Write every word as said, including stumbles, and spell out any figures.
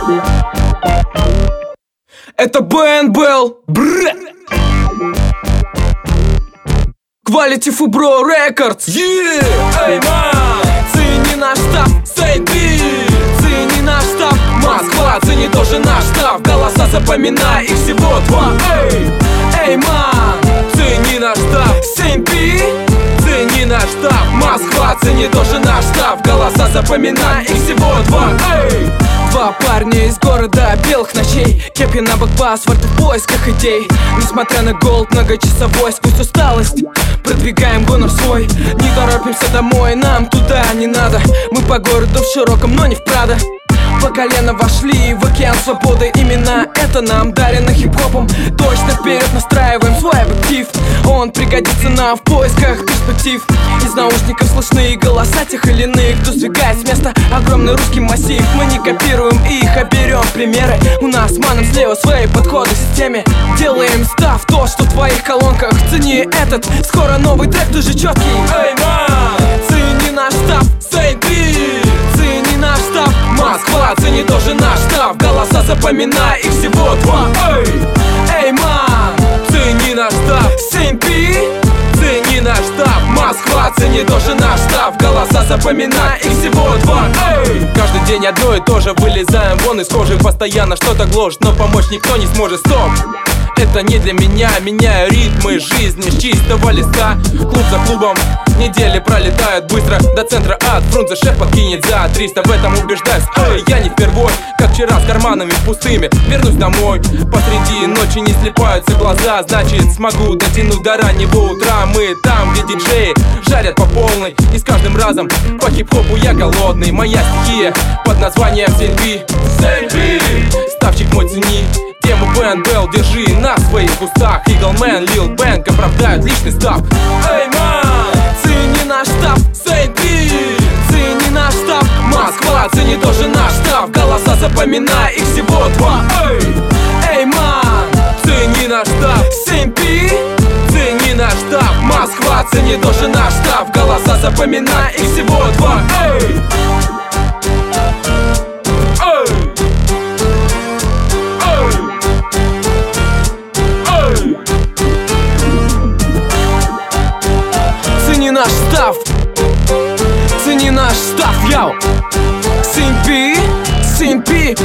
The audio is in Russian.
Это би эн Bell, бре. Quality Fubro Records. Yeah! Эй, ман! Цени наш штаб, Сейнби. Цени наш штаб, Москва. Цени тоже наш штаб, голоса запоминай, их всего два. Эй, эй, ман! Цени наш штаб, Сейнби. Цени наш штаб, Москва. Цени тоже наш штаб, голоса запоминай, их всего два. Эй! Два парня из города белых ночей, кепи на бок по асфальту в поисках идей. Несмотря на голод многочасовой, сквозь усталость продвигаем гонор свой. Не торопимся домой, нам туда не надо. Мы по городу в широком, но не в Прадо. По колено вошли в океан свободы. Именно это нам дарено хип-хопом. Точно вперед настраиваем свой объектив. Он пригодится нам в поисках перспектив. Из наушников слышны голоса тех или иных, кто сдвигает с места огромный русский массив. Мы не копируем их, а берем примеры. У нас маном слева свои подходы к системе. Делаем став то, что в твоих колонках. Цени этот, скоро новый трек тоже четкий. Эй, ман! Цени наш штаб, Сейнби. Цени наш штаб, Москва. Цени тоже наш штаб, голоса запоминай, их всего два. Эй, эй, ман! Цени наш штаб, Сейнби. Цени наш штаб, Москва. Цени тоже наш штаб, голоса запоминай, их всего два. Эй! Каждый день одно и то же, вылезаем вон из кожи. Постоянно что-то гложет, но помочь никто не сможет. Стоп! Это не для меня, меняю ритмы жизни с чистого листа. Клуб за клубом, недели пролетают быстро. До центра ад, Фрунзе шеф подкинет за триста. В этом убеждаюсь, эй, я не впервой. Как вчера с карманами пустыми, вернусь домой. Посреди ночи не слепаются глаза, значит смогу дотянуть до раннего утра. Мы там, где диджеи жарят по полной. И с каждым разом по хип-хопу я голодный. Моя стихия под названием Сейнби. Сейнби! Ставчик мой цени. Тему би эн Bell держи на своих устах. Иглмен, Лил Бэнк оправдают личный став. Эй, ман! Цени наш штаб, Сейнби. Цени наш штаб, Москва. Цени тоже наш штаб, голоса запоминай, их всего два. Эй, эй, ман! Цени наш штаб, Сейнби. Цени наш штаб, Москва. Цени тоже наш штаб, голоса запоминай, их всего два. Эй! Цени наш став, цени наш став, яу. Сейнби, Сейнби,